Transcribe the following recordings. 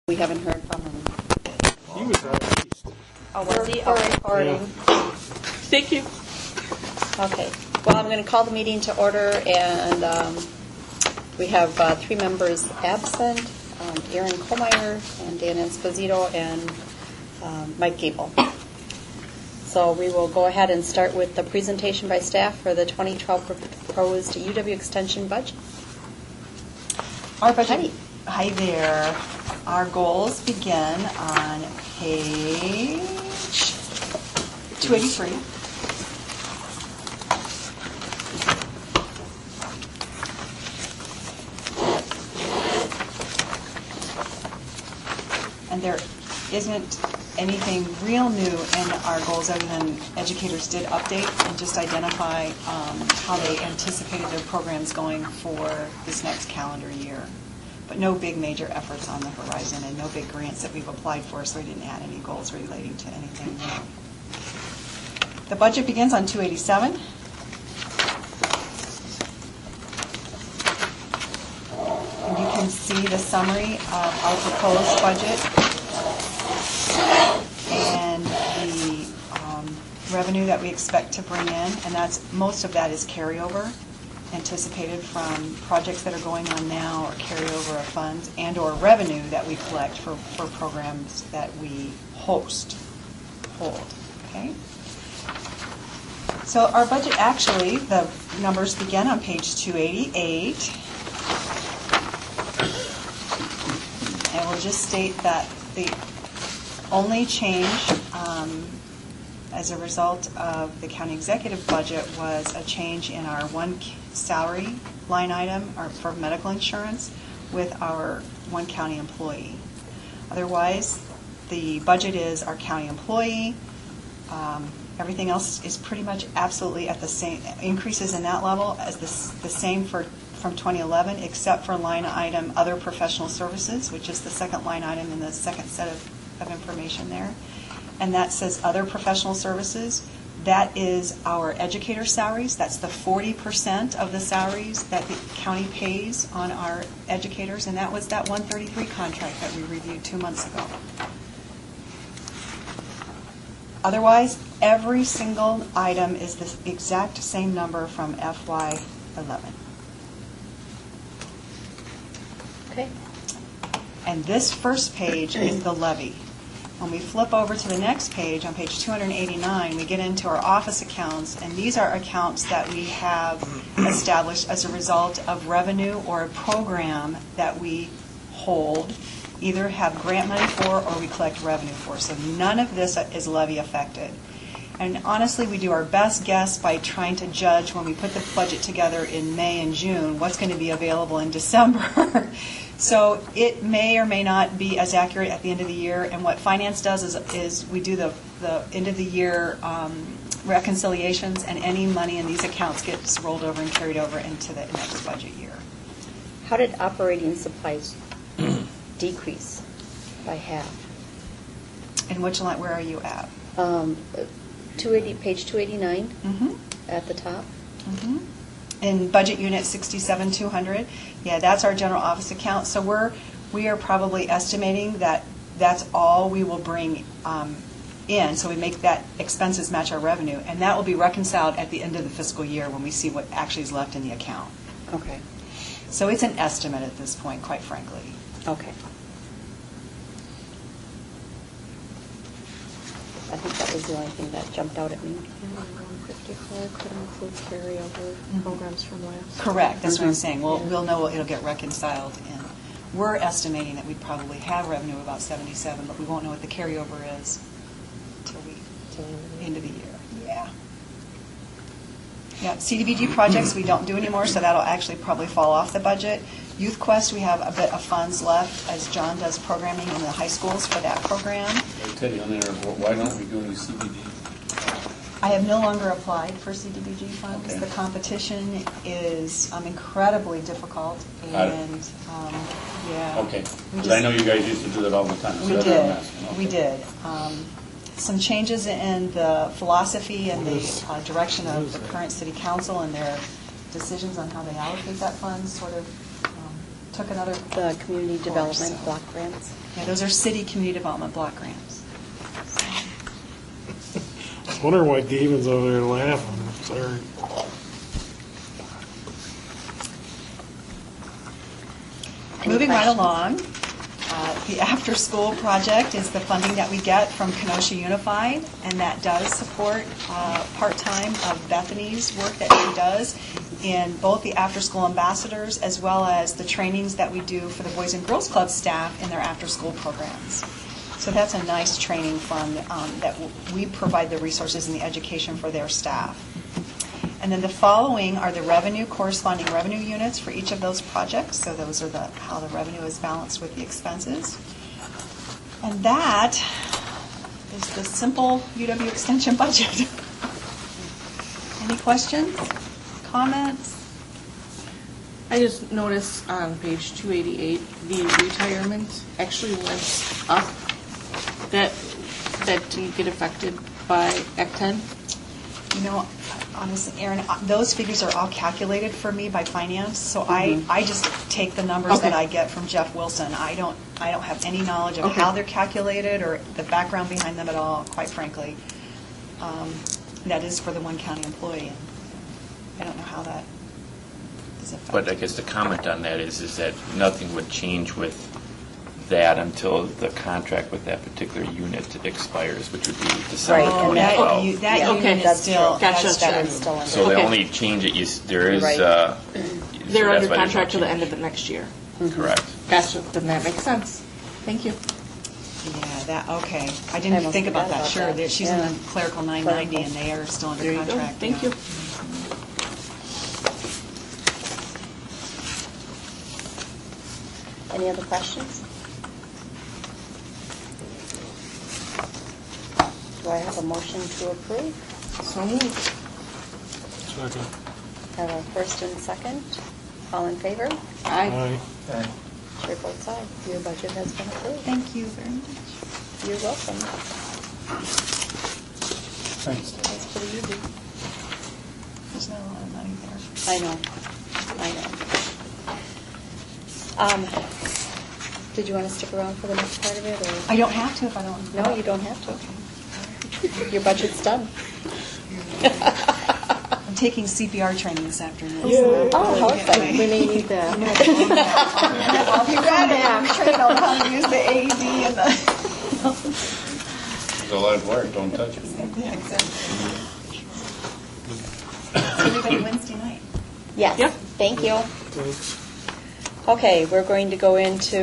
We haven't heard from him. He was out east. Oh, was he? Oh, recording. Thank you. Okay. Well, I'm going to call the meeting to order, and we have 3 members absent, Aaron Kohlmeyer and Dan Esposito and Mike Gable. So we will go ahead and start with the presentation by staff for the 2012 proposed UW Extension budget. Our budget. Hi there. Our goals begin on page 283. And there isn't anything real new in our goals other than educators did update and just identify how they anticipated their programs going for this next calendar year. But no big major efforts on the horizon and no big grants that we've applied for, so we didn't add any goals relating to anything new. The budget begins on 287. And you can see the summary of our proposed budget and the revenue that we expect to bring in, and most of that is carryover anticipated from projects that are going on now or carryover of funds and or revenue that we collect for programs that we hold. Okay. So our budget, actually, the numbers begin on page 288. And we'll just state that the only change as a result of the county executive budget was a change in our one salary line item for medical insurance with our one county employee. Otherwise, the budget is our county employee. Everything else is pretty much absolutely at the same, increases in that level as the same from 2011, except for line item other professional services, which is the second line item in the second set of information there. And that says other professional services. That is our educator salaries. That's the 40% of the salaries that the county pays on our educators, and that was that 133 contract that we reviewed 2 months ago. Otherwise, every single item is the exact same number from FY11. Okay. And this first page is the levy. When we flip over to the next page, on page 289, we get into our office accounts, and these are accounts that we have established as a result of revenue or a program that we hold, either have grant money for or we collect revenue for. So none of this is levy affected. And honestly, we do our best guess by trying to judge when we put the budget together in May and June what's going to be available in December. So it may or may not be as accurate at the end of the year. And what finance does is we do the end of the year reconciliations, and any money in these accounts gets rolled over and carried over into the next budget year. How did operating supplies decrease by half? And which line? Where are you at? 280, page 289 at the top. In budget unit 67,200, yeah, that's our general office account. So we are probably estimating that that's all we will bring in. So we make that expenses match our revenue, and that will be reconciled at the end of the fiscal year when we see what actually is left in the account. Okay. So it's an estimate at this point, quite frankly. Okay. I think that was the only thing that jumped out at me. 154 could include carryover programs from last. Correct. That's what I'm saying. We'll know it'll get reconciled, and we're estimating that we'd probably have revenue of about 77, but we won't know what the carryover is until the end of the year. Yeah. Yeah. CDBG projects we don't do anymore, so that'll actually probably fall off the budget. Youth Quest, we have a bit of funds left as John does programming in the high schools for that program. Teddy, on there, why don't we do any CBD? I have no longer applied for CDBG funds. Okay. The competition is incredibly difficult, and yeah. Okay, because I know you guys used to do that all the time. So we did. Okay. We did. Some changes in the philosophy and the direction of the current city council and their decisions on how they allocate that fund sort of took another the community course, development so. block grants. Yeah, those are city community development block grants. I was wondering why David's over there laughing. Sorry. Moving right along, the after-school project is the funding that we get from Kenosha Unified, and that does support part-time of Bethany's work that she does in both the after-school ambassadors as well as the trainings that we do for the Boys and Girls Club staff in their after-school programs. So that's a nice training fund that we provide the resources and the education for their staff. And then the following are the corresponding revenue units for each of those projects. So those are how the revenue is balanced with the expenses. And that is the simple UW Extension budget. Any questions? Comments? I just noticed on page 288, the retirement actually went up. That didn't get affected by Act 10? You know, honestly, Aaron, those figures are all calculated for me by finance, so I just take the numbers that I get from Jeff Wilson. I don't have any knowledge of how they're calculated or the background behind them at all, quite frankly. That is for the one county employee. I don't know how that is affected. But I guess the comment on that is that nothing would change with that until the contract with that particular unit expires, which would be December Right, and 2012. That Okay. unit is That's still, true. Gotcha. that's That true. is still in So there. the Okay. only change that there is, Right. so They're that's under why there's no contract till the change. end of the next year. Correct. Gotcha. Then that makes sense. Thank you. Yeah, okay. I I didn't almost think about forgot that, about sure. that. She's Yeah. in the clerical 990 and they are still under There you go. contract. Thank yeah. you. Any other questions? Do I have a motion to approve? So moved. Second. Have a first and second. All in favor? Aye. Aye. Chair votes aye. Your budget has been approved. Thank you very much. You're welcome. Thanks. That's pretty easy. There's not a lot of money there. I know. Did you want to stick around for the next part of it, or? I don't have to if I don't. No, you don't have to. Your budget's done. I'm taking CPR training this afternoon. Oh, how exciting. We may need that. I'll be ready. I'm trained on how to use the AED and the... It's a lot of work, don't touch it. Yeah, exactly. See everybody Wednesday night. Yes. Yep. Thank you. Thanks. Okay, we're going to go into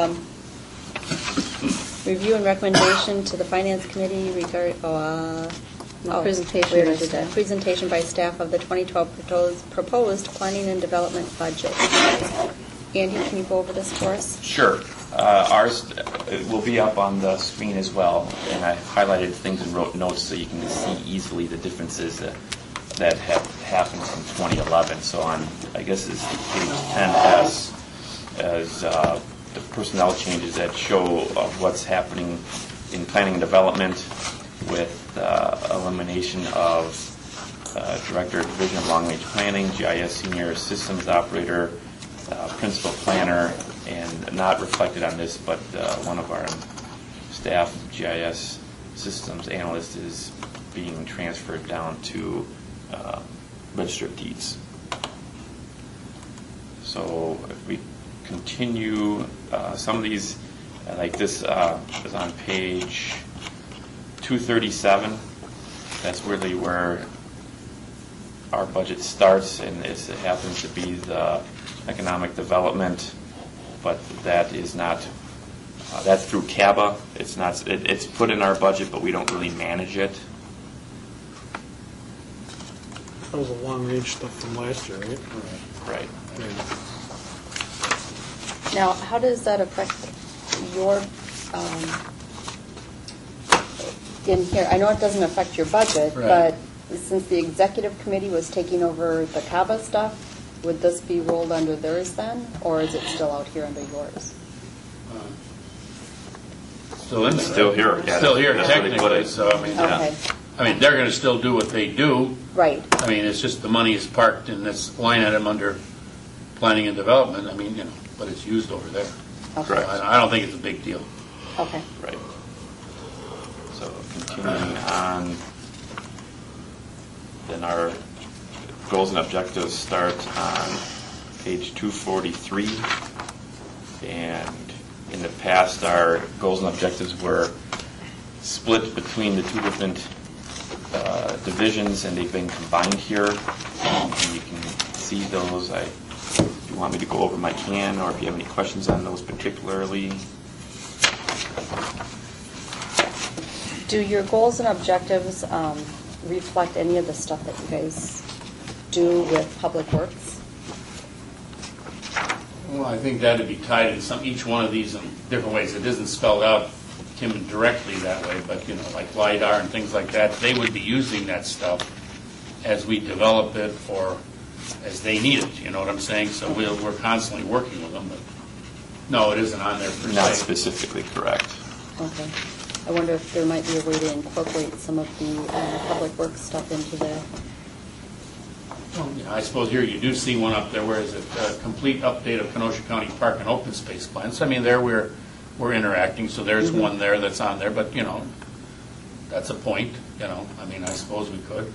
review and recommendation to the Finance Committee regarding presentation we already by did that. staff. Presentation by staff of the 2012 proposed planning and development budget. Andy, can you go over this for us? Sure. Ours will be up on the screen as well, and I highlighted things and wrote notes so you can see easily the differences that have happened from 2011. So on, I guess it's page 10S, as the personnel changes that show what's happening in planning and development with elimination of Director of Division of Long Range Planning, GIS Senior Systems Operator, Principal Planner, and not reflected on this, but one of our staff GIS Systems Analyst is being transferred down to Register of Deeds. So if we continue, some of these, like this is on page 237. That's really where our budget starts, and it happens to be the economic development, but that is not, that's through CABA. It's not, it's put in our budget, but we don't really manage it. That was a long-range stuff from last year, right? Right. Now, how does that affect your, in here, I know it doesn't affect your budget, Right. but since the executive committee was taking over the CABA stuff, would this be rolled under theirs then, or is it still out here under yours? Still in there. Still right? here, yeah. Still here That's what they put technically, it. so I mean, Okay, they're going to still do what they do. right. I mean, it's just the money is parked in this line item under planning and development. I mean, but it's used over there. Okay. Correct. I don't think it's a big deal. Okay. Right. So continuing on, then our goals and objectives start on page 243. And in the past, our goals and objectives were split between the two different divisions, and they've been combined here. And you can see those. If you want me to go over them, I can, or if you have any questions on those particularly. Do your goals and objectives reflect any of the stuff that you guys do with Public Works? Well, I think that'd be tied in each one of these in different ways. It isn't spelled out, Kim, directly that way, but, like LiDAR and things like that, they would be using that stuff as we develop it or as they need it, you know what I'm saying? So we're constantly working with them, but no, it isn't on there per se. Not specifically correct. Okay. I wonder if there might be a way to incorporate some of the Public Works stuff into the... Well, yeah, I suppose here you do see one up there, where is it? Complete update of Kenosha County Park and Open Space Plans. I mean, there we're interacting, so there's one there that's on there, but, that's a point, I mean, I suppose we could.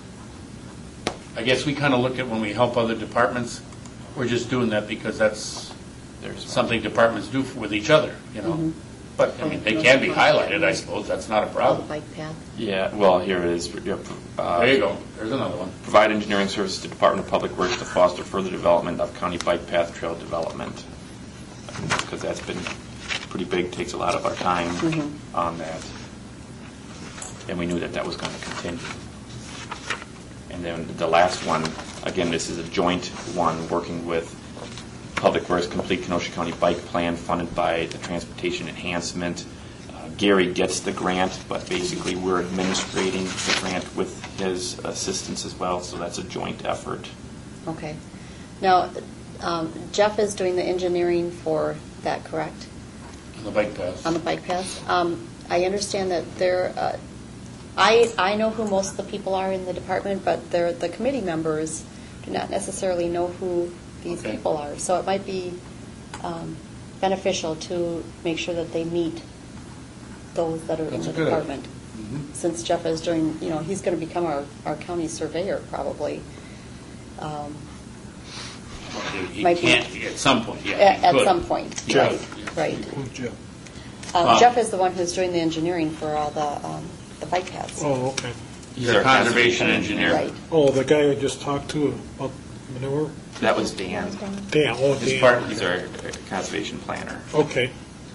I guess we kind of look at when we help other departments, we're just doing that because that's something departments do with each other, Mm-hmm. But, I mean, they can be highlighted, I suppose, that's not a the problem. bike path. Yeah, well, here it is. There you go, there's another one. Provide engineering services to Department of Public Works to foster further development of county bike path trail development. Because that's been pretty big, takes a lot of our time on that. And we knew that was going to continue. And then the last one, again, this is a joint one working with Public Works, Complete Kenosha County Bike Plan funded by the Transportation Enhancement. Gary gets the grant, but basically we're administrating the grant with his assistance as well, so that's a joint effort. Okay. Now, Jeff is doing the engineering for that, correct? On the bike path. On the bike paths. I understand that there, I know who most of the people are in the department, but the committee members do not necessarily know who these Okay. people are. So it might be beneficial to make sure that they meet those that are That's in a the good idea. department. Since Jeff is doing, he's going to become our county surveyor probably. He Might be- can't, at some point, yeah. he At could. some point, Jeff. right. Who's Jeff? Jeff is the one who's doing the engineering for all the bike paths. Oh, okay. He's a conservation engineer. Right. Oh, the guy I just talked to about manure? That was Dan. Dan, oh, His part- Dan. He's our conservation planner. Okay.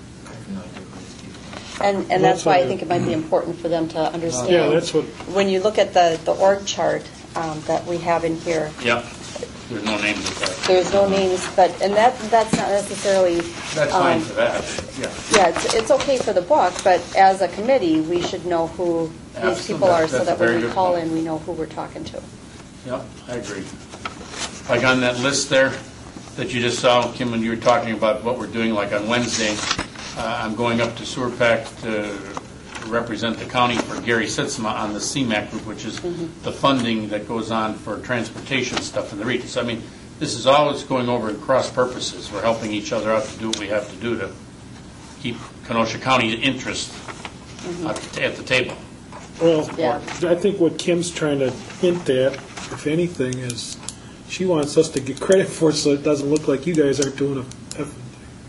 And that's why I think it might be important for them to understand. Yeah, that's what, When you look at the org chart that we have in here, Yep, there's no names of that. there's no names, and that's not necessarily... That's fine for that, yeah. Yeah, it's okay for the book, but as a committee, we should know who these Absolutely. people are so That's a that very when we good call point. in, we know who we're talking to. Yep, I agree. Like on that list there that you just saw, Kim, when you were talking about what we're doing, like on Wednesday, I'm going up to Sewerpack to represent the county for Gary Sitzma on the CMAC group, which is the funding that goes on for transportation stuff in the region. So, I mean, this is always going over in cross purposes. We're helping each other out to do what we have to do to keep Kenosha County's interest at the table. well, Yeah. I think what Kim's trying to hint at, if anything, is she wants us to get credit for it so it doesn't look like you guys aren't doing a effing thing.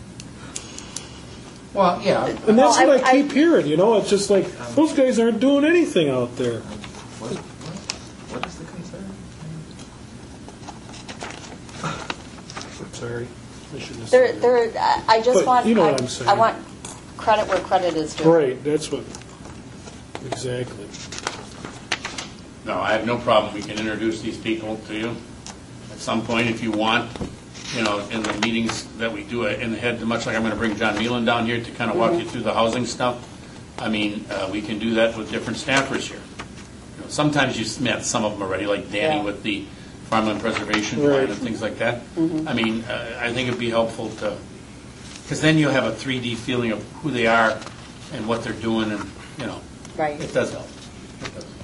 Well, yeah. And that's Well, what I keep hearing, it's just like, those guys aren't doing anything out there. What is the concern? I'm sorry. I shouldn't have said that. I just But want... you know what I'm saying. I want credit where credit is due. Right, that's what, exactly. No, I have no problem. We can introduce these people to you at some point if you want, in the meetings that we do in the head, much like I'm going to bring John Meelan down here to kind of walk you through the housing stuff. I mean, we can do that with different staffers here. Sometimes you've met some of them already, like Danny Yeah. with the farmland preservation plan Right. and things like that. I mean, I think it'd be helpful to, because then you'll have a 3D feeling of who they are and what they're doing, and, Right. it does help. It does.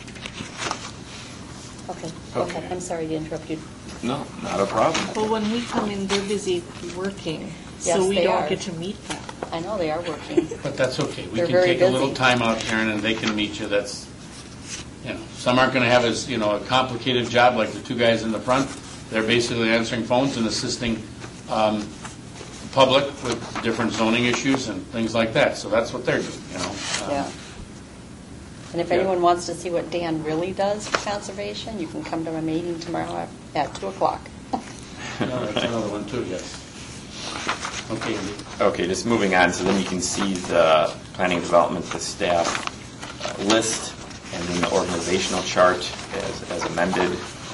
Okay, go ahead. I'm sorry to interrupt you. No, not a problem. Well, when we come in, they're busy working, Yes, so we they don't are. get to meet them. I know they are working. But that's okay. We They're can very take a little busy. time out, Karen, and they can meet you. That's, some aren't going to have as, a complicated job like the two guys in the front. They're basically answering phones and assisting the public with different zoning issues and things like that. So that's what they're doing, Yeah. And if Yeah. anyone wants to see what Dan really does for conservation, you can come to my meeting tomorrow at 2 o'clock. No, that's another one too, yes. Okay, Andy. Okay, just moving on, so then you can see the planning development, the staff list, and then the organizational chart as amended.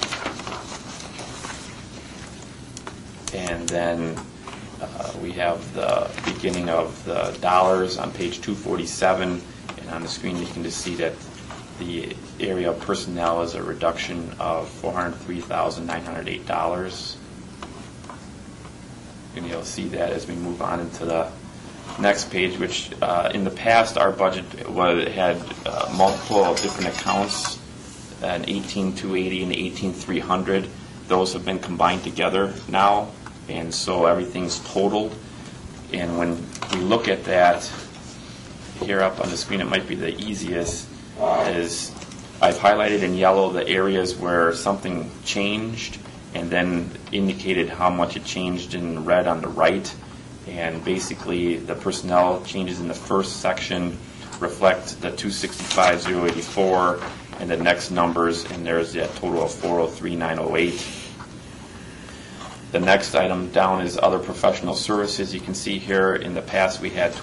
And then we have the beginning of the dollars on page 247, and on the screen you can just see that the area of personnel is a reduction of $403,908. And you'll see that as we move on into the next page, which in the past our budget had multiple different accounts, an 18,280 and 18,300. Those have been combined together now, and so everything's totaled. And when we look at that, here up on the screen, it might be the easiest, is I've highlighted in yellow the areas where something changed, and then indicated how much it changed in red on the right. And basically, the personnel changes in the first section reflect the 265,084 and the next numbers, and there's a total of 403,908. The next item down is other professional services. You can see here in the past we had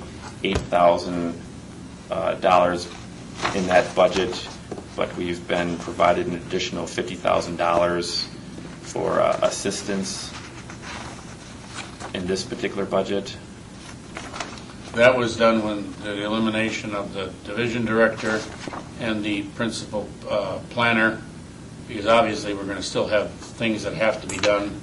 $28,000 in that budget, but we've been provided an additional $50,000 for assistance in this particular budget. That was done when the elimination of the division director and the principal planner, because obviously we're going to still have things that have to be done.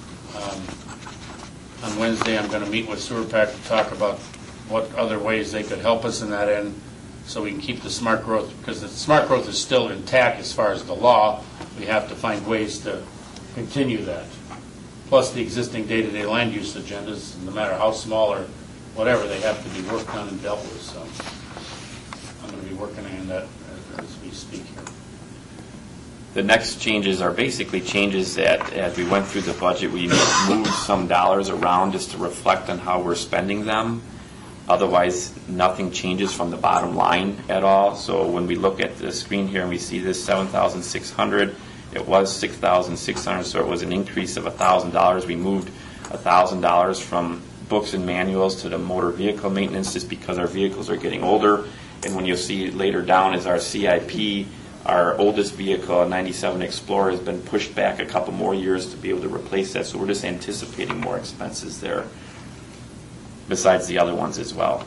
On Wednesday, I'm going to meet with SewerPac to talk about what other ways they could help us in that end so we can keep the smart growth, because the smart growth is still intact as far as the law. We have to find ways to continue that. Plus the existing day-to-day land use agendas, no matter how small or whatever, they have to be worked on and dealt with. So I'm going to be working on that as we speak here. The next changes are basically changes that, as we went through the budget, we moved some dollars around just to reflect on how we're spending them. Otherwise, nothing changes from the bottom line at all. So when we look at the screen here and we see this $7,600, it was $6,600, so it was an increase of $1,000. We moved $1,000 from books and manuals to the motor vehicle maintenance just because our vehicles are getting older. And when you'll see later down is our CIP, our oldest vehicle, a 97 Explorer, has been pushed back a couple more years to be able to replace that. So we're just anticipating more expenses there, besides the other ones as well.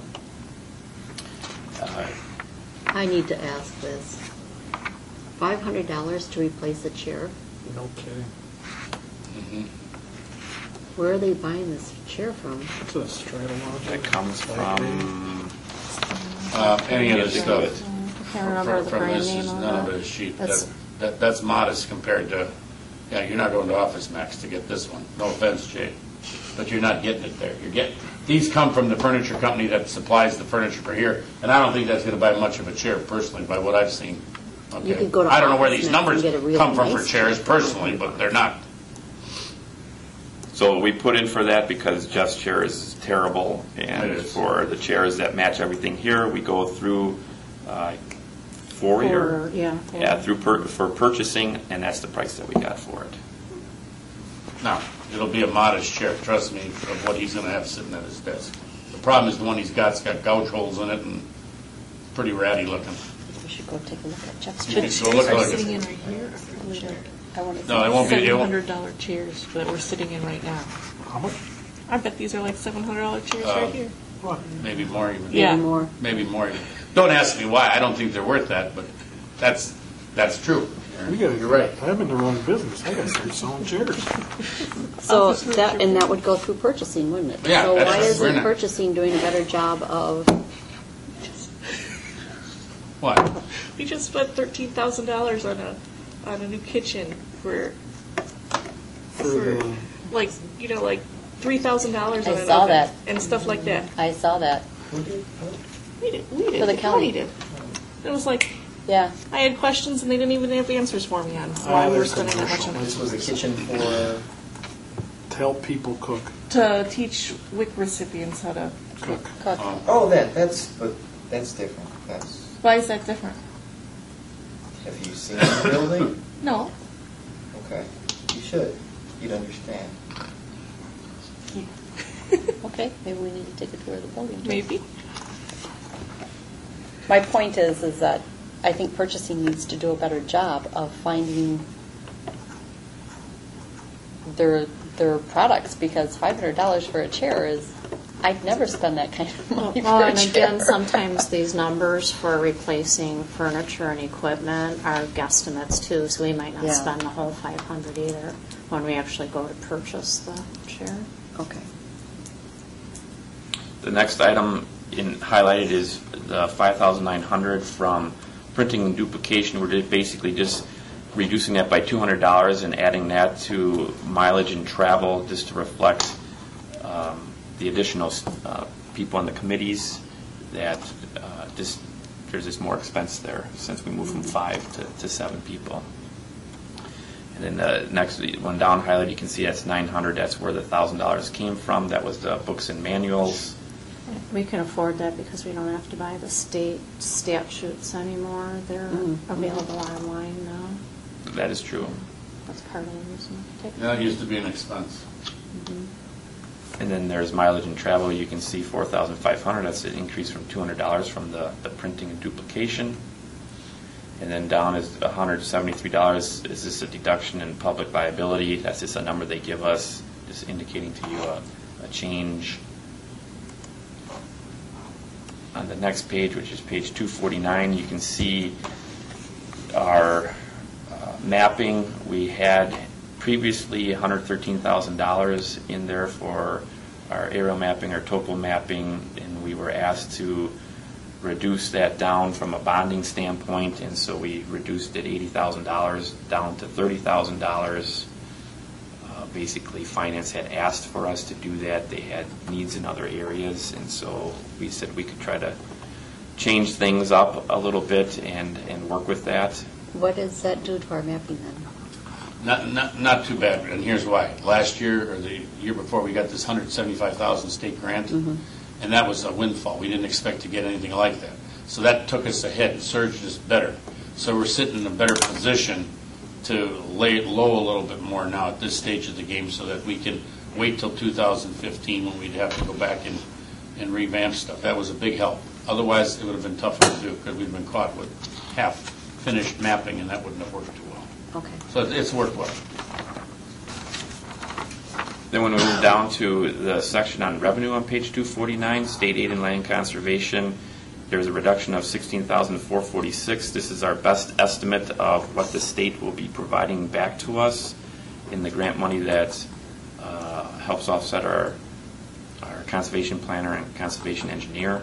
I need to ask this. $500 to replace a chair? No kidding. Where are they buying this chair from? It's a Stratologix. That comes from Any of this stuff. I can't remember the From brand this name is on none of that. it is cheap. That's- That's modest compared to, you're not going to Office Max to get this one. No offense, Jay, but you're not getting it there. These come from the furniture company that supplies the furniture for here, and I don't think that's going to buy much of a chair personally, by what I've seen. Okay. You could go to I don't know where Office these Max numbers and get a real come from for nice chairs chair. personally, but they're not. So we put in for that because Jeff's chair is terrible, and It is. for the chairs that match everything here, we go through Fourier, for purchasing, and that's the price that we got for it. No, it'll be a modest chair, trust me, of what he's going to have sitting at his desk. The problem is the one he's got gouge holes in it and pretty ratty looking. We should go take a look at Jeff's You chair. can The go look chairs are like sitting it. in right here. I want to No, it won't be. It won't. $700 chairs that we're sitting in right now. How much? I bet these are like $700 chairs Oh. right here. What? Maybe more even. Yeah. Maybe more. Maybe more even. Don't ask me why. I don't think they're worth that, but that's true. We gotta, You're right. I'm in the wrong business. I gotta start selling chairs. So Office that would go through purchasing, wouldn't it? Yeah, So that's why right. We're isn't not- purchasing doing a better job of, What? We just spent $13,000 on a new kitchen for For the, like $3,000 on I it. saw that. And stuff like that. I saw that. Who did? What? We did. For the county. did. It was like, Yeah. I had questions and they didn't even have answers for me on why we were spending that much on it. This was a kitchen for. To help people cook. To teach WIC recipients how to cook. Cook. Oh, that's different. That's. Why is that different? Have you seen the building? No. Okay, you should. You'd understand. Okay, maybe we need to take a tour of the building. too. Maybe. My point is that I think purchasing needs to do a better job of finding their products, because $500 for a chair is, I'd never spend that kind of money Well, for a and chair. again, sometimes these numbers for replacing furniture and equipment are guesstimates too, so we might not Yeah. spend the whole 500 either when we actually go to purchase the chair. Okay. The next item highlighted is the 5,900 from printing and duplication. We're basically just reducing that by $200 and adding that to mileage and travel, just to reflect the additional people on the committees. That there's just more expense there since we moved from 5 to 7 people. And then the next one down highlighted, you can see that's 900. That's where the $1,000 came from. That was the books and manuals. We can afford that because we don't have to buy the state statutes anymore. They're available online now. That is true. That's part of the reason. That used to be an expense. And then there's mileage and travel. You can see 4,500. That's an increase from $200 from the printing and duplication. And then down is $173. Is this a deduction in public liability? That's just a number they give us, just indicating to you a change. On the next page, which is page 249, you can see our mapping. We had previously $113,000 in there for our aerial mapping, our topo mapping, and we were asked to reduce that down from a bonding standpoint, and so we reduced it $80,000 down to $30,000. Basically, finance had asked for us to do that. They had needs in other areas, and so we said we could try to change things up a little bit and work with that. What does that do to our mapping then? Not too bad, and here's why. Last year, or the year before, we got this $175,000 state grant, and that was a windfall. We didn't expect to get anything like that. So that took us ahead and surged us better. So we're sitting in a better position to lay it low a little bit more now at this stage of the game, so that we can wait till 2015 when we'd have to go back and revamp stuff. That was a big help. Otherwise, it would have been tougher to do because we'd been caught with half-finished mapping, and that wouldn't have worked too well. Okay. So it's worked well. Then when we move down to the section on revenue on page 249, state aid and land conservation, there's a reduction of $16,446. This is our best estimate of what the state will be providing back to us in the grant money that helps offset our conservation planner and conservation engineer.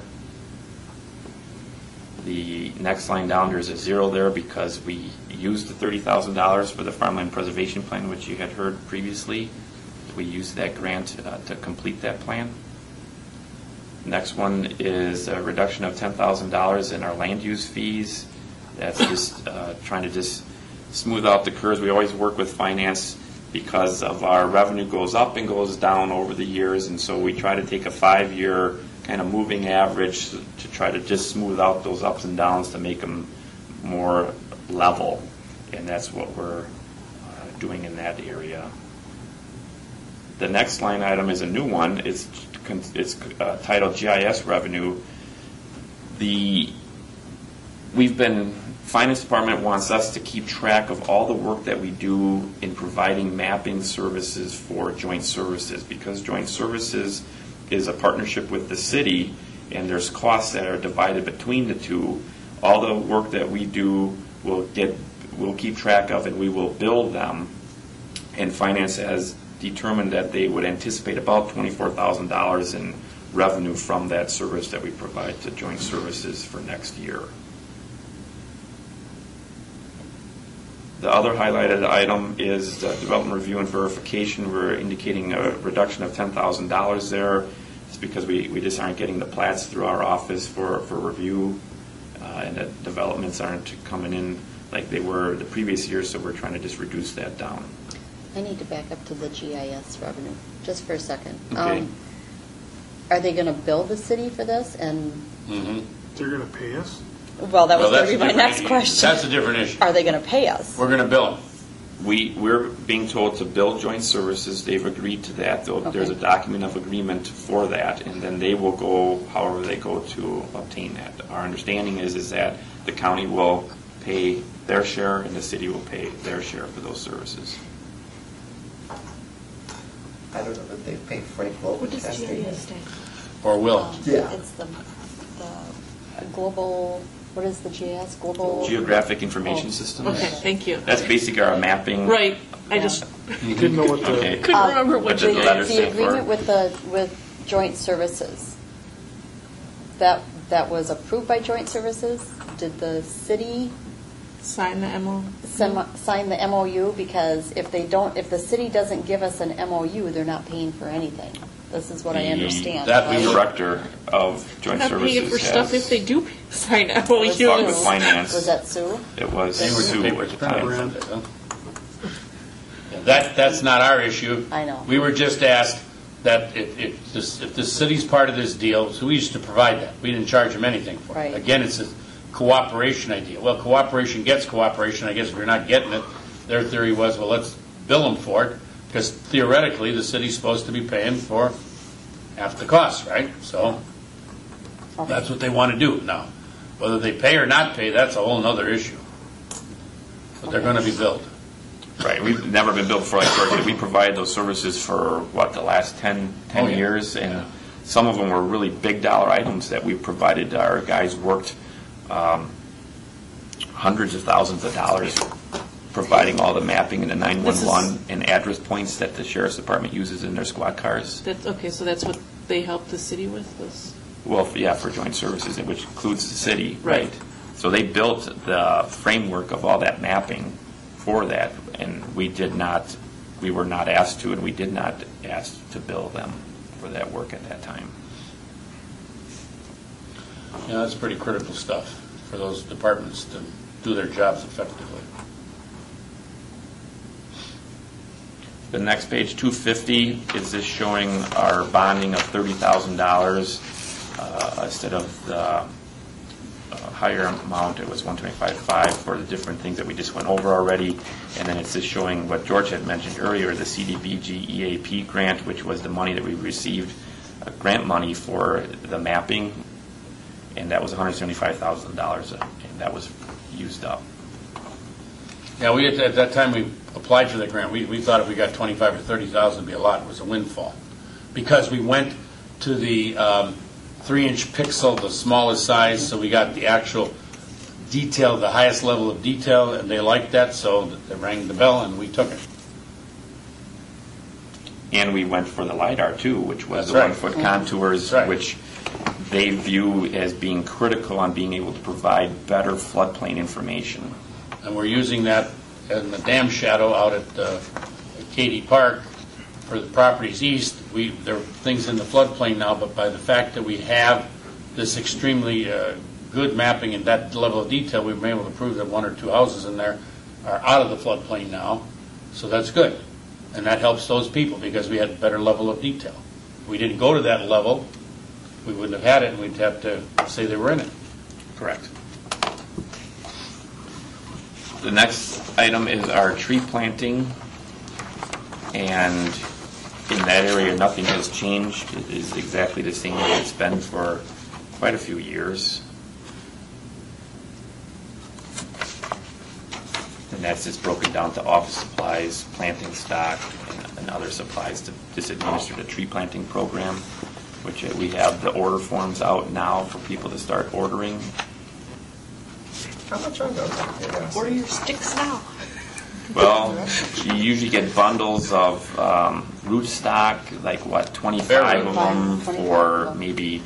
The next line down, there's a zero there because we used the $30,000 for the farmland preservation plan, which you had heard previously. We used that grant to complete that plan. Next one is a reduction of $10,000 in our land use fees. That's just trying to just smooth out the curves. We always work with finance because of our revenue goes up and goes down over the years, and so we try to take a 5-year kind of moving average to try to just smooth out those ups and downs to make them more level, and that's what we're doing in that area. The next line item is a new one. It's titled GIS revenue. Finance department wants us to keep track of all the work that we do in providing mapping services for joint services, because joint services is a partnership with the city, and there's costs that are divided between the two. All the work that we do we'll keep track of, and we will bill them. And finance has determined that they would anticipate about $24,000 in revenue from that service that we provide to joint services for next year. The other highlighted item is development review and verification. We're indicating a reduction of $10,000 there. It's because we just aren't getting the plats through our office for review, and the developments aren't coming in like they were the previous year, so we're trying to just reduce that down. I need to back up to the GIS revenue, just for a second. Okay. Are they going to bill the city for this? And, They're going to pay us? well, that was Well, going to be my next question. That's a different issue. Are they going to pay us? We're going to bill them. We're being told to bill joint services. They've agreed to that. There's a document of agreement for that, and then they will go however they go to obtain that. Our understanding is that the county will pay their share and the city will pay their share for those services. I don't know that they pay freight global testing. Or will. Yeah. It's the global, what is the GIS? Global? Geographic Information Oh. System. Okay, thank you. That's basically our mapping. Right, I just Didn't know what the... Okay. couldn't remember what What did the they letter The stand for? agreement with joint services, that was approved by joint services? Did the city sign the MO. sign the MOU? Because if the city doesn't give us an MOU, they're not paying for anything. This is what I understand. that right? we The director of joint Not services paying for stuff has if they do sign Was MOUs. talked with Sue? finance. Was that Sue? It was They were Sue two at the papers printed time. for that, huh? That's not our issue. I know. We were just asked that if the city's part of this deal, so we used to provide that. We didn't charge them anything for it. Right. Again, it's a cooperation idea. Well, cooperation gets cooperation. I guess if you're not getting it, their theory was, well, let's bill them for it, because theoretically, the city's supposed to be paying for half the cost, right? So that's what they want to do. Now, whether they pay or not pay, that's a whole other issue. But they're going to be billed. Right, we've never been billed for like Georgia. We provided those services for, the last 10 Oh, yeah. years, and Yeah. some of them were really big dollar items that we provided. Our guys worked hundreds of thousands of dollars providing all the mapping and the 911 and address points that the sheriff's department uses in their squad cars. That's okay. So that's what they helped the city with. Was Well, yeah, for joint services, which includes the city, Right. right? So they built the framework of all that mapping for that, and we were not asked to, and we did not ask to bill them for that work at that time. Yeah, that's pretty critical stuff for those departments to do their jobs effectively. The next page, 250, is just showing our bonding of $30,000 instead of the higher amount. It was 125.5 for the different things that we just went over already. And then it's just showing what George had mentioned earlier, the CDBG EAP grant, which was the money that we received, grant money for the mapping, and that was $175,000, and that was used up. Yeah, we at that time we applied for the grant. We thought if we got 25 or 30,000 it'd be a lot. It was a windfall because we went to the 3-inch pixel, the smallest size, so we got the actual detail, the highest level of detail, and they liked that, so they rang the bell and we took it. And we went for the LiDAR too, which was the That's right. 1-foot contours, That's right. which they view as being critical on being able to provide better floodplain information. And we're using that in the dam shadow out at Katy Park for the properties east. There are things in the floodplain now, but by the fact that we have this extremely good mapping and that level of detail, we've been able to prove that 1 or 2 houses in there are out of the floodplain now. So that's good. And that helps those people because we had a better level of detail. If we didn't go to that level, we wouldn't have had it, and we'd have to say they were in it. Correct. The next item is our tree planting, and in that area, nothing has changed. It is exactly the same as it's been for quite a few years. And that's just broken down to office supplies, planting stock, and other supplies to just administer the tree planting program, which we have the order forms out now for people to start ordering. How much are those? Order your sticks now. Well, you usually get bundles of root stock, like 25 of them for maybe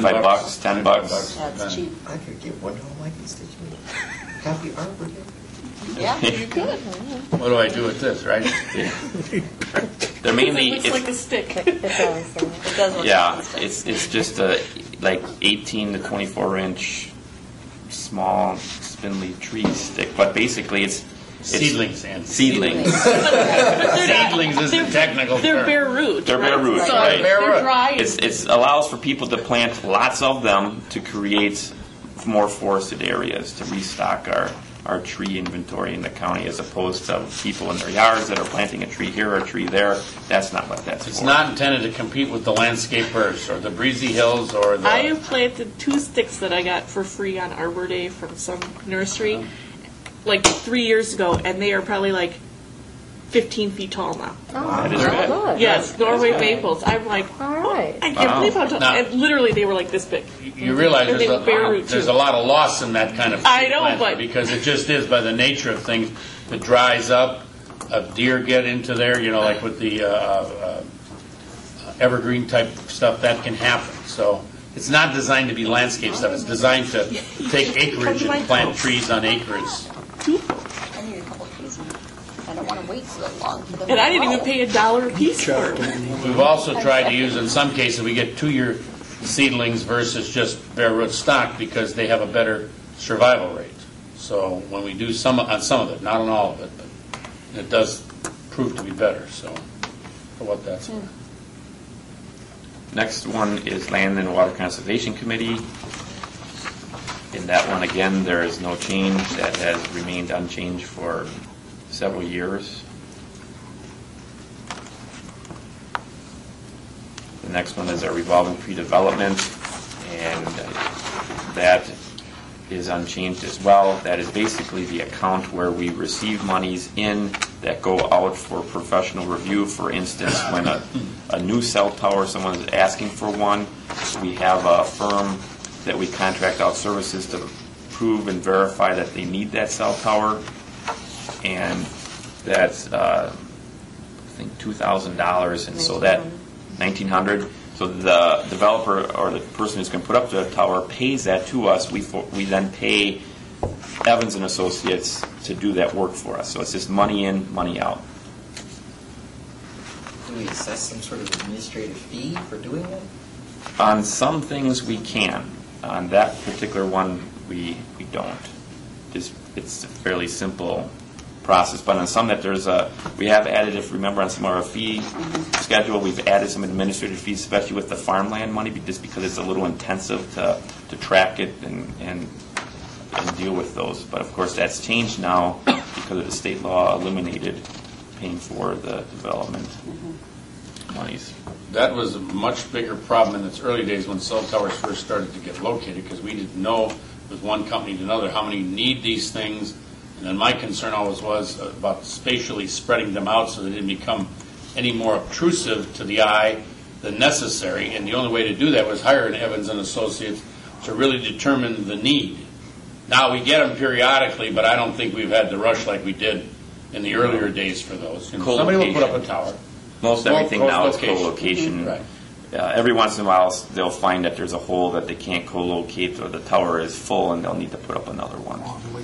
$25, $10. That's cheap. I could get one home like this. Did you? Happy Arbor Day. Yeah. You could. What do I do with this, right? They're mainly, It looks like a stick. It does. It does look yeah, like a stick. it's just a like 18 to 24 inch small spindly tree stick, but basically it's Seedlings, and seedlings. Seedlings is the technical They're term. bare root. They're bare root, So right? they're dry. It allows for people to plant lots of them to create more forested areas to restock our tree inventory in the county, as opposed to people in their yards that are planting a tree here or a tree there. That's not what that's It's for. not intended to compete with the landscapers or the breezy hills or the. I have planted 2 sticks that I got for free on Arbor Day from some nursery, like 3 years ago, and they are probably like 15 feet tall now. That is good. Good. Yes, Norway maples. I'm like, All right. I can't Wow. believe how tall. Now- And literally, they were like this big. You realize And they were bare root, there's too. a lot of loss in that kind of I know, planting, but- because it just is by the nature of things. It dries up, deer get into there, like with the evergreen type stuff, that can happen. So it's not designed to be landscape stuff. It's designed to take acreage and plant trees on acres. I need a couple trees. I don't want to wait so long for them. And I to didn't even grow. pay $1 a piece for it. We've also tried to use, in some cases, we get 2-year seedlings versus just bare root stock because they have a better survival rate. So when we do on some of it, not on all of it, but it does prove to be better, so for what that's worth. Next one is Land and Water Conservation Committee. In that one, again, there is no change. That has remained unchanged for several years. The next one is our revolving pre-development, and that is unchanged as well. That is basically the account where we receive monies in that go out for professional review. For instance, when a new cell tower, someone is asking for one, we have a firm that we contract out services to prove and verify that they need that cell tower, and that's I think $2,000, and so that $1,900. So the developer or the person who's going to put up the tower pays that to us. We then pay Evans and Associates to do that work for us. So it's just money in, money out. Do we assess some sort of administrative fee for doing it? On some things we can. On that particular one, we don't. It's a fairly simple process. But on some that we have added, if you remember, on some of our fee schedule, we've added some administrative fees, especially with the farmland money, just because it's a little intensive to track it and deal with those. But of course, that's changed now because of the state law eliminated paying for the development monies. That was a much bigger problem in its early days when cell towers first started to get located, because we didn't know with one company to another how many need these things. And then my concern always was about spatially spreading them out so they didn't become any more obtrusive to the eye than necessary. And the only way to do that was hire an Evans and Associates to really determine the need. Now we get them periodically, but I don't think we've had the rush like we did in the earlier days for those. Somebody will put up a tower. Most everything now is co-location. Right. Every once in a while, they'll find that there's a hole that they can't co-locate, or the tower is full, and they'll need to put up another one.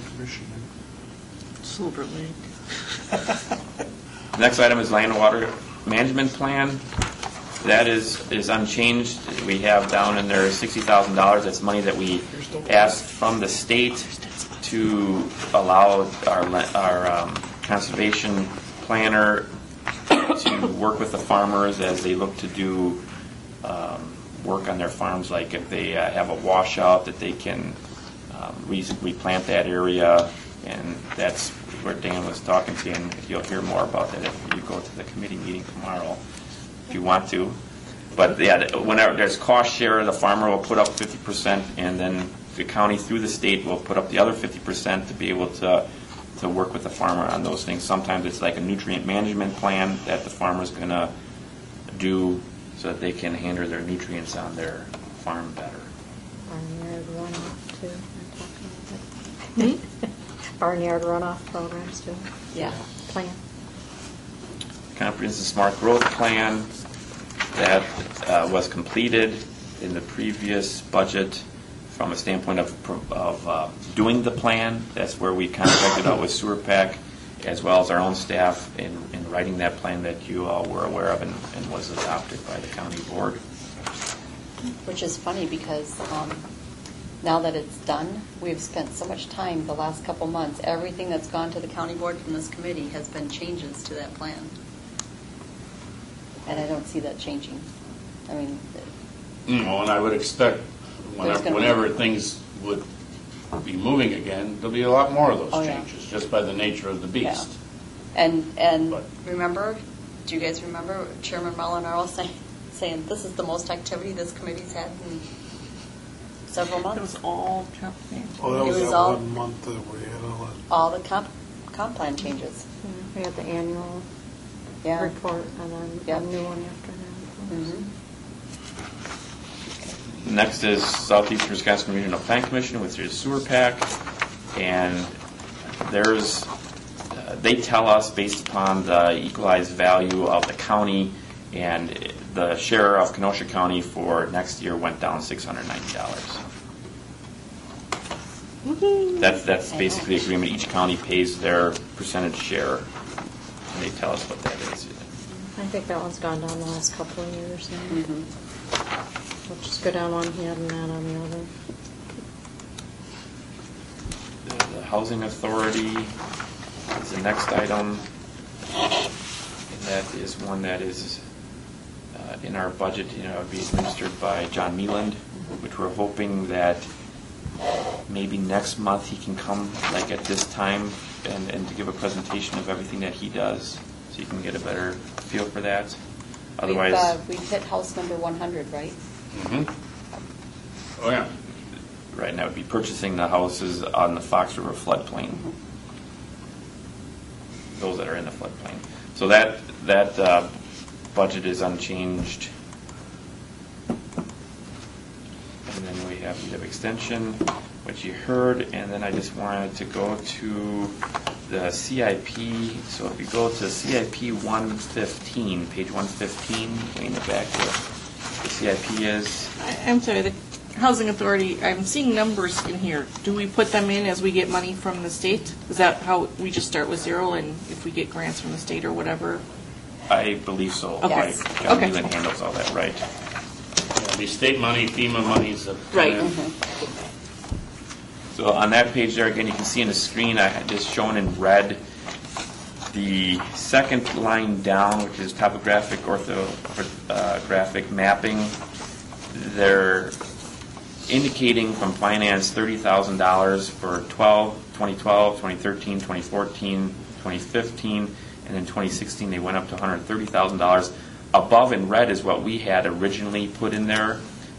Silver Lake. Next item is Land and Water Management Plan. That is unchanged. We have down in there $60,000. That's money that we asked from the state to allow our conservation planner to work with the farmers as they look to do work on their farms, like if they have a washout, that they can replant that area, and that's where Dan was talking to you, and you'll hear more about that if you go to the committee meeting tomorrow, if you want to. But yeah, whenever there's cost share, the farmer will put up 50%, and then the county through the state will put up the other 50% to be able to work with the farmer on those things. Sometimes it's like a nutrient management plan that the farmer's going to do so that they can handle their nutrients on their farm better. Barnyard runoff, too. I'm talking about. Barnyard runoff programs, too. Yeah. Plan. Comprehensive Smart Growth Plan that was completed in the previous budget from a standpoint of doing the plan. That's where we contracted out with Sewer Pack, as well as our own staff in writing that plan that you all were aware of and was adopted by the county board. Which is funny because now that it's done, we've spent so much time the last couple months. Everything that's gone to the county board from this committee has been changes to that plan. And I don't see that changing. I mean, And I would expect There's gonna be- whenever things would be moving again, there'll be a lot more of those Oh, yeah. changes, just by the nature of the beast. and But- remember, do you guys remember Chairman Molinaro saying this is the most activity this committee's had in several It months? was all comp plan. Oh, that It was was that all- 1 month that we had all that. All the comp plan changes. Yeah, we had the annual Yeah. report and then Yep. a new one after that. Mhm. Next is Southeastern Wisconsin Regional Plan Commission, which is Sewer Pack, and there's they tell us based upon the equalized value of the county, and the share of Kenosha County for next year went down $690. That's basically the agreement. Each county pays their percentage share, and they tell us what that is. I think that one's gone down the last couple of years now. Mhm. We'll just go down one hand and that on the other. The Housing Authority is the next item, and that is one that is in our budget, be administered by John Mealand, which we're hoping that maybe next month he can come like at this time and to give a presentation of everything that he does, so you can get a better feel for that. Otherwise, We've hit house number 100, right? Oh, yeah. right now would be purchasing the houses on the Fox River floodplain. Those that are in the floodplain. So that budget is unchanged. And then we have extension, which you heard, and then I just wanted to go to the CIP. So if you go to CIP 115, page 115, way in the back where the CIP is. I'm sorry, the Housing Authority, I'm seeing numbers in here. Do we put them in as we get money from the state? Is that how we just start with zero, and if we get grants from the state or whatever? I believe so. Okay. Right. John Okay. Nealon handles all that, right? It'll be state money, FEMA monies that come Right. in. So on that page there, again, you can see on the screen, I had this shown in red, the second line down, which is topographic orthographic mapping. They're indicating from finance $30,000 for 2012, 2013, 2014, 2015, and in 2016 they went up to $130,000. Above in red is what we had originally put in there,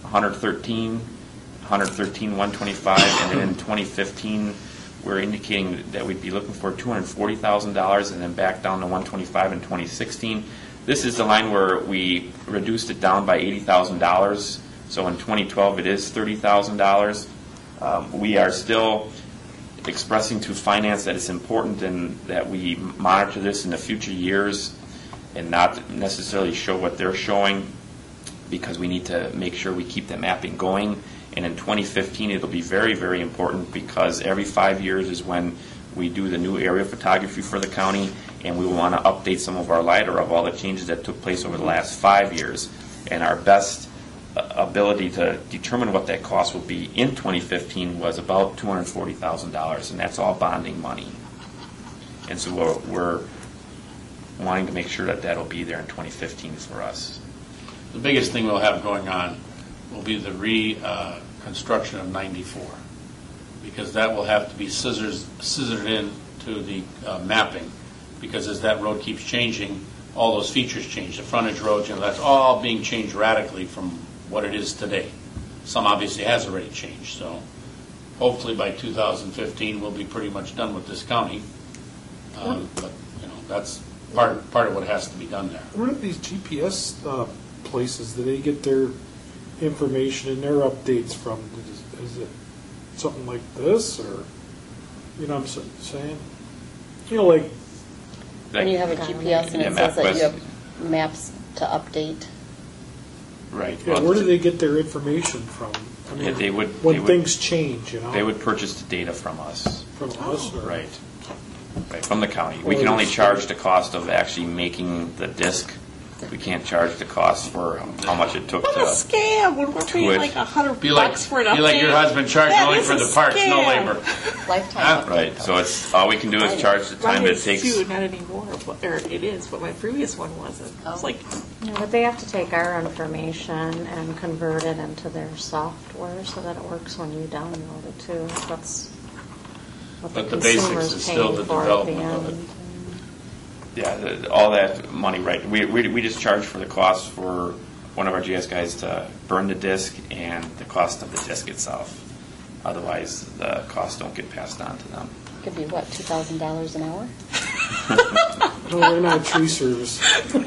113,125, and then in 2015 we're indicating that we'd be looking for $240,000, and then back down to 125 in 2016. This is the line where we reduced it down by $80,000. So in 2012 it is $30,000. We are still expressing to finance that it's important and that we monitor this in the future years and not necessarily show what they're showing, because we need to make sure we keep the mapping going. And in 2015 it'll be very, very important, because every 5 years is when we do the new aerial photography for the county, and we want to update some of our LiDAR of all the changes that took place over the last 5 years. And our best ability to determine what that cost will be in 2015 was about $240,000, and that's all bonding money. And so we're wanting to make sure that that'll be there in 2015 for us. The biggest thing we'll have going on will be the reconstruction of 94, because that will have to be scissored in to the mapping, because as that road keeps changing, all those features change. The frontage roads, that's all being changed radically from what it is today. Some obviously has already changed, so hopefully by 2015 we'll be pretty much done with this county. But that's part of what has to be done there. Where do these GPS places, do they get their information and their updates from? Is it something like this, or, you know what I'm saying? Like, When you have a GPS and Yeah, it says that you MapQuest. have maps to update. Right. yeah, where do they get their information from? I mean, Yeah, they would- when they would- things change, They would purchase the data from us. From us, or? Right. Right, from the county. We can only charge the cost of actually making the disc. We can't charge the cost for how much it took What a to. scam! When we're paying it. like $100 Be like, for an update. be like your husband charging That only is for a the parts, no scam. labor. Lifetime. Right, so it's, all we can do is charge the time Mine it is takes. too, not anymore, or it is, but my previous one wasn't. I was like, No, but they have to take our information and convert it into their software so that it works when you download it too. That's what But the the basics consumer's is still paying the for at the development of it. end. Yeah, all that money, right. We just charge for the cost for one of our GS guys to burn the disc and the cost of the disc itself. Otherwise, the costs don't get passed on to them. Could be, what, $2,000 an hour? No, we're not tree service.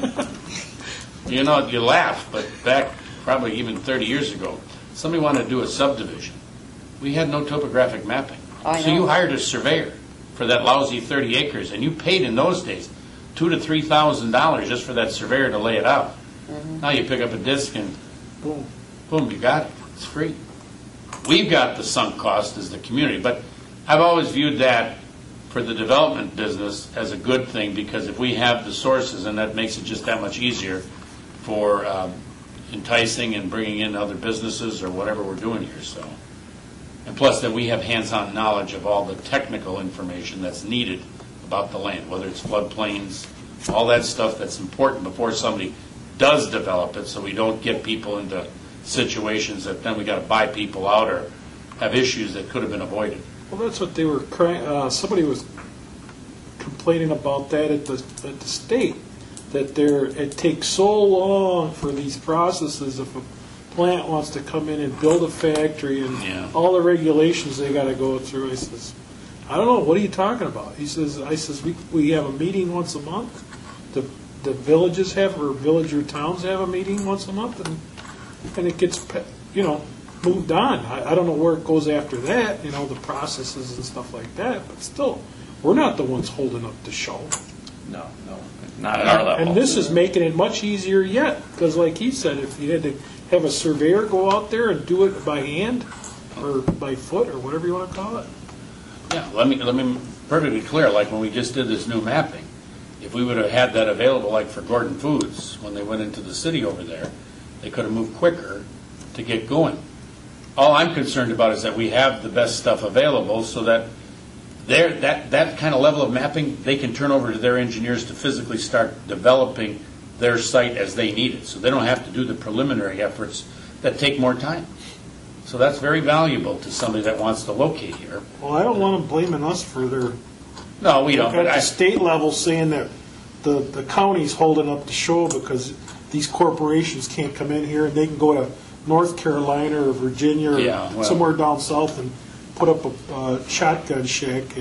You know, you laugh, but back probably even 30 years ago, somebody wanted to do a subdivision. We had no topographic mapping. I So you know. hired a surveyor for that lousy 30 acres, and you paid in those days $2,000 to $3,000 just for that surveyor to lay it out. Now you pick up a disc and Boom. boom, you got it. It's free. We've got the sunk cost as the community, but I've always viewed that for the development business as a good thing, because if we have the sources, and that makes it just that much easier for enticing and bringing in other businesses or whatever we're doing here. So, and plus that we have hands-on knowledge of all the technical information that's needed about the land, whether it's floodplains, all that stuff that's important before somebody does develop it, so we don't get people into situations that then we got to buy people out or have issues that could have been avoided. Well, that's what they were somebody was complaining about that at the state, that it takes so long for these processes if a plant wants to come in and build a factory and Yeah. all the regulations they got to go through. I says, I don't know, what are you talking about? He says, we have a meeting once a month. The villages have, or village or towns have a meeting once a month, and it gets, moved on. I don't know where it goes after that, the processes and stuff like that, but still, we're not the ones holding up the show. No, not at our level. And this is making it much easier yet, because like he said, if you had to have a surveyor go out there and do it by hand, or by foot, or whatever you want to call it. Yeah, let me be perfectly clear, like when we just did this new mapping, if we would have had that available, like for Gordon Foods, when they went into the city over there, they could have moved quicker to get going. All I'm concerned about is that we have the best stuff available so that that kind of level of mapping, they can turn over to their engineers to physically start developing their site as they need it. So they don't have to do the preliminary efforts that take more time. So that's very valuable to somebody that wants to locate here. Well, I don't want them blaming us for their, No, we don't. at But the I, state level saying that the county's holding up the show because these corporations can't come in here and they can go to North Carolina or Virginia or Yeah, well. somewhere down south and put up a shotgun shack in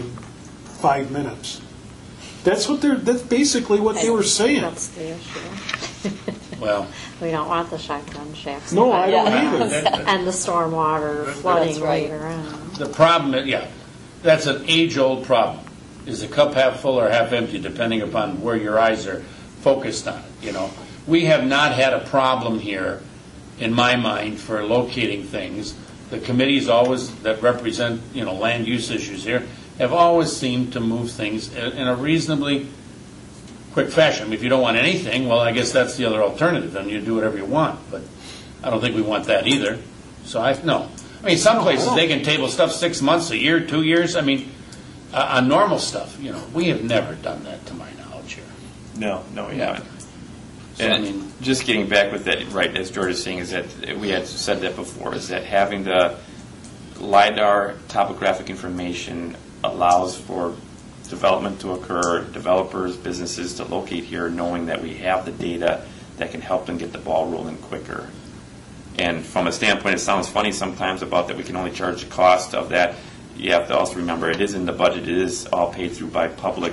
5 minutes. That's basically what they were saying. That's the issue. well, We don't want the shotgun shacks. No, I don't Yeah. either. And the stormwater flooding That's right. later on. the problem, that's an age-old problem. Is the cup half full or half empty, depending upon where your eyes are focused on it, We have not had a problem here, in my mind, for locating things. The committees always, that represent, land use issues here, have always seemed to move things in a reasonably quick fashion. I mean, if you don't want anything, well, I guess that's the other alternative, then you do whatever you want. But I don't think we want that either. So no. I mean, some places, they can table stuff 6 months, a year, 2 years. I mean, on normal stuff, we have never done that to my knowledge here. No, we haven't. So, And just getting back with that, right, as George is saying, is that we had said that before, is that having the LiDAR topographic information allows for development to occur, developers, businesses to locate here, knowing that we have the data that can help them get the ball rolling quicker. And from a standpoint, it sounds funny sometimes about that we can only charge the cost of that. You have to also remember it is in the budget. It is all paid through by public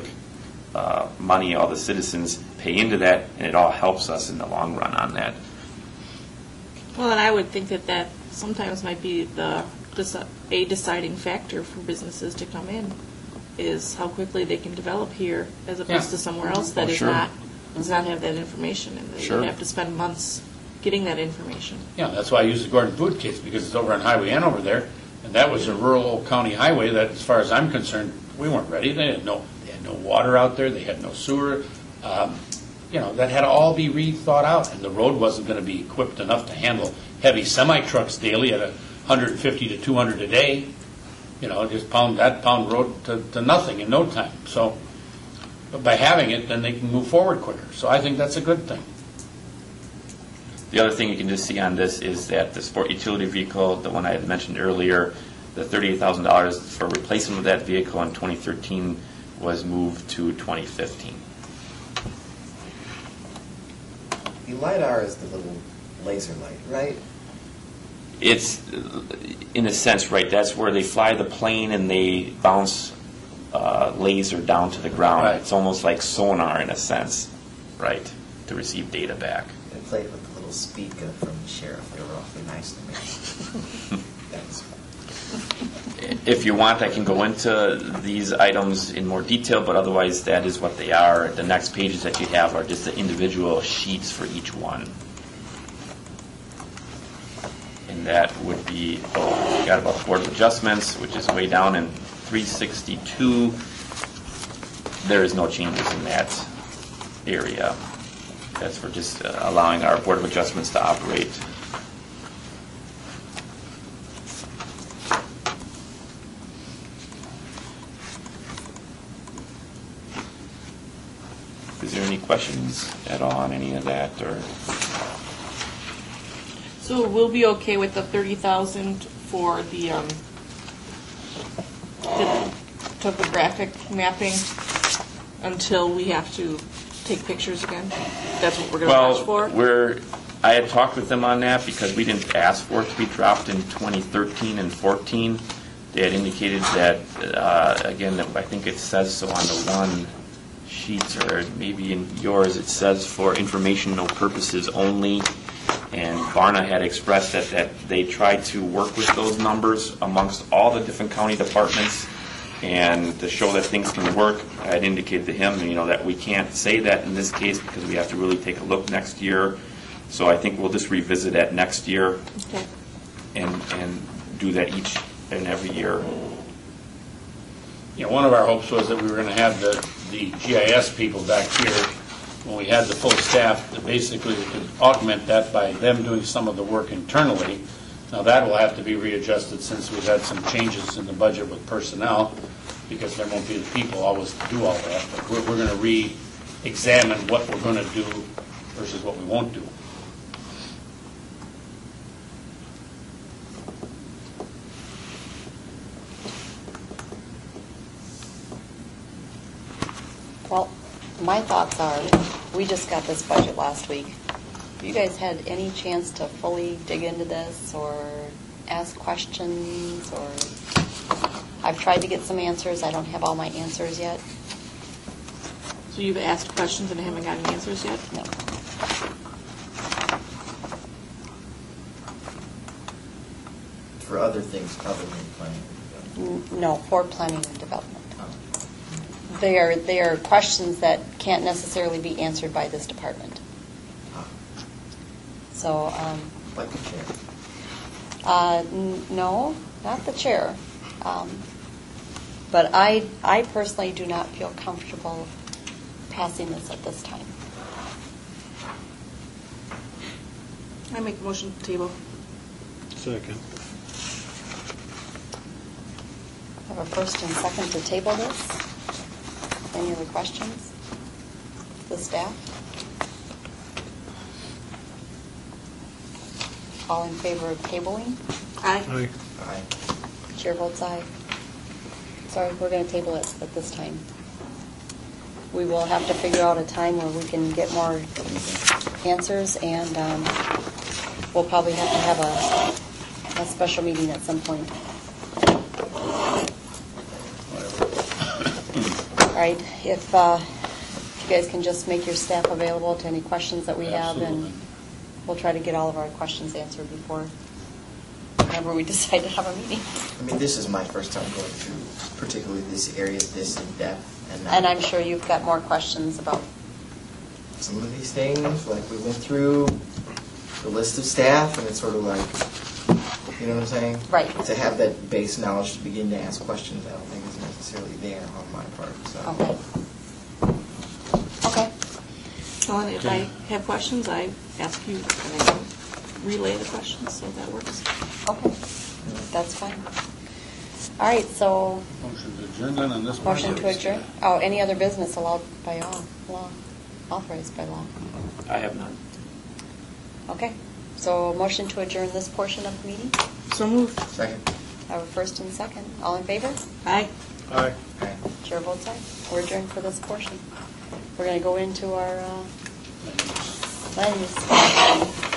money. All the citizens pay into that, and it all helps us in the long run on that. well, and I would think that sometimes might be a deciding factor for businesses to come in, is how quickly they can develop here as opposed Yeah. to somewhere else that Oh, does sure. not have that information, and they Sure. have to spend months getting that information. Yeah, that's why I use the Gordon Food case, because it's over on Highway N over there, and that was a rural Old County highway that, as far as I'm concerned, we weren't ready. They had no water out there, they had no sewer. That had to all be rethought out, and the road wasn't going to be equipped enough to handle heavy semi-trucks daily at 150 to 200 a day. Just pound road to nothing in no time. So, but by having it, then they can move forward quicker. So I think that's a good thing. The other thing you can just see on this is that the sport utility vehicle, the one I had mentioned earlier, the $38,000 for replacement of that vehicle in 2013 was moved to 2015. The LiDAR is the little laser light, right? It's, in a sense, right, that's where they fly the plane and they bounce laser down to the ground. Right. It's almost like sonar in a sense, right, to receive data back. I played with the little speaker from the sheriff. They were awfully nice to me. That was fun. If you want, I can go into these items in more detail, but otherwise that is what they are. The next pages that you have are just the individual sheets for each one. And that would be, we got about the Board of Adjustments, which is way down in 362. There is no changes in that area. That's for just allowing our Board of Adjustments to operate. Is there any questions at all on any of that, or? So we'll be okay with the 30,000 for the topographic mapping until we have to take pictures again? That's what we're going to ask for? I had talked with them on that because we didn't ask for it to be dropped in 2013 and 14. They had indicated that, again, that I think it says so on the one sheets, or maybe in yours it says for informational purposes only. And Barna had expressed that they tried to work with those numbers amongst all the different county departments, and to show that things can work. I had indicated to him, that we can't say that in this case because we have to really take a look next year. So I think we'll just revisit that next year, Okay. and do that each and every year. One of our hopes was that we were going to have the GIS people back here when we had the full staff, that basically we could augment that by them doing some of the work internally. Now that will have to be readjusted since we've had some changes in the budget with personnel, because there won't be the people always to do all that. But we're going to re-examine what we're going to do versus what we won't do. Well, my thoughts are, we just got this budget last week. Have you guys had any chance to fully dig into this or ask questions? Or I've tried to get some answers. I don't have all my answers yet. So you've asked questions and haven't gotten answers yet? No. For other things other than planning. No, for planning and development. They are questions that can't necessarily be answered by this department. So, Like the chair. no, not the chair. But I personally do not feel comfortable passing this at this time. I make a motion to table. Second. I have a first and second to table this. Any other questions? The staff? All in favor of tabling? Aye. Aye. Aye. Chair votes aye. Sorry, we're going to table it at this time. We will have to figure out a time where we can get more answers, and we'll probably have to have a special meeting at some point. All right, if you guys can just make your staff available to any questions that we have, Absolutely. and we'll try to get all of our questions answered before whenever we decide to have a meeting. I mean, this is my first time going through particularly this area this in depth. And I'm sure you've got more questions about. some of these things, like we went through the list of staff, and it's sort of like, you know what I'm saying? Right. To have that base knowledge to begin to ask questions, I don't think is necessarily there on my part, so. Okay. Okay. Well, and if I have questions, I ask you, and I relay the questions, so that works. Okay. That's fine. All right, so Motion to adjourn then on this one? motion to adjourn. Oh, any other business allowed by law, authorized by law? I have none. Okay. So motion to adjourn this portion of the meeting? So moved. Second. I have a first and second. All in favor? Aye. Aye. Okay. Chair votes aye. We're adjourned for this portion. We're going to go into our land use.